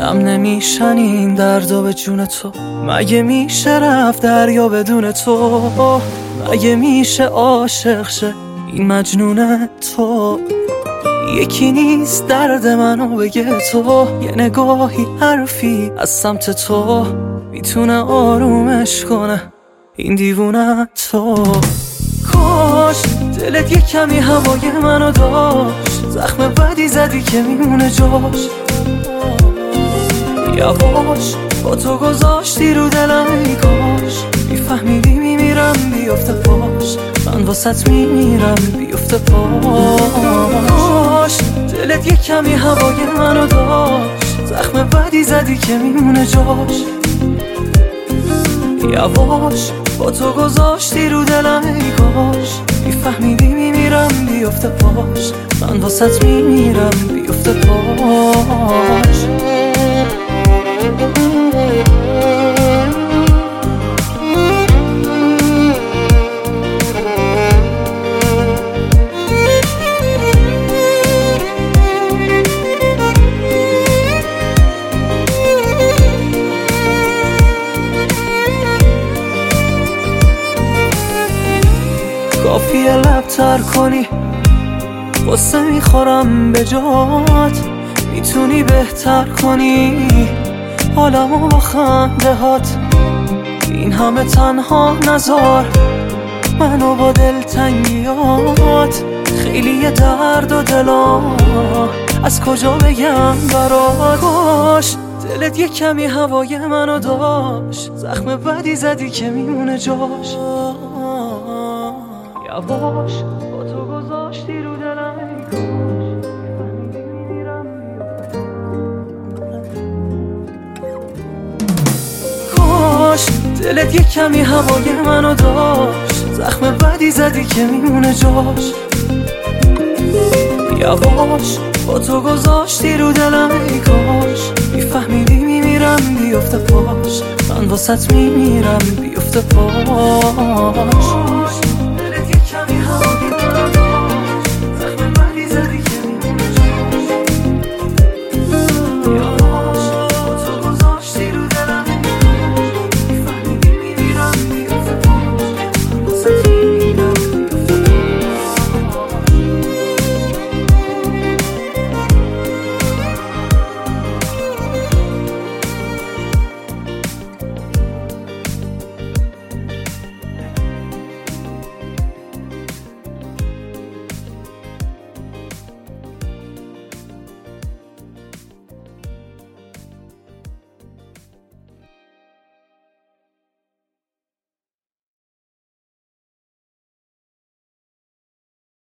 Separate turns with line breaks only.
کم نمیشن این دردا به جون تو. مگه میشه رفت دریا بدون تو؟ مگه میشه عاشق شه این مجنون تو؟ یکی نیست درد منو بگه تو. یه نگاهی حرفی از سمت تو میتونه آرومش کنه این دیوونه تو. کاش دلت یه کمی هوای منو داشت. زخم بدی زدی که میمونه جاش. یواش با تو گذاشتی رو دلم ای کاش میفهمیدی میمیرم بیفته پاش. من واسط میمیرم بیفته پاش. دلت یه کمی هوای منو داشت. زخم بدی زدی که میمونه جاش. یواش با تو گذاشتی رو دلم ای کاش میفهمیدی میمیرم بیفته پاش. من واسط میمیرم بیفته پاش. کافیه لب تر کنی قصه میخورم به جات. میتونی بهتر کنی حالمو با خنده هات. این همه تنها نذار منو با دلتنگیات. خیلی درد و دلا از کجا بگم برات. کاش دلت یه کمی هوای منو داشت. زخم بدی زدی که میمونه جاش. یواش با تو گذاشتی رو دلم ای کاش. دلت یه کمی هوای منو داشت. زخم بدی زدی که میمونه جاش. یواش با تو گذاشتی رو دلم ای کاش میفهمیدی میمیرم بیفته پاش. من واسط میمیرم بیفته پاش.